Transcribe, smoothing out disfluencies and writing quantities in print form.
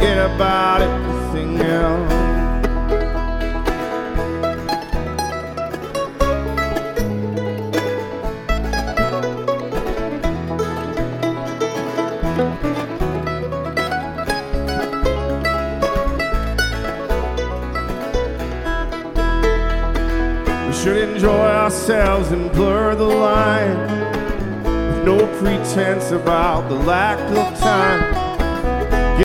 forget about everything else. We should enjoy ourselves and blur the line, with no pretense about the lack of time.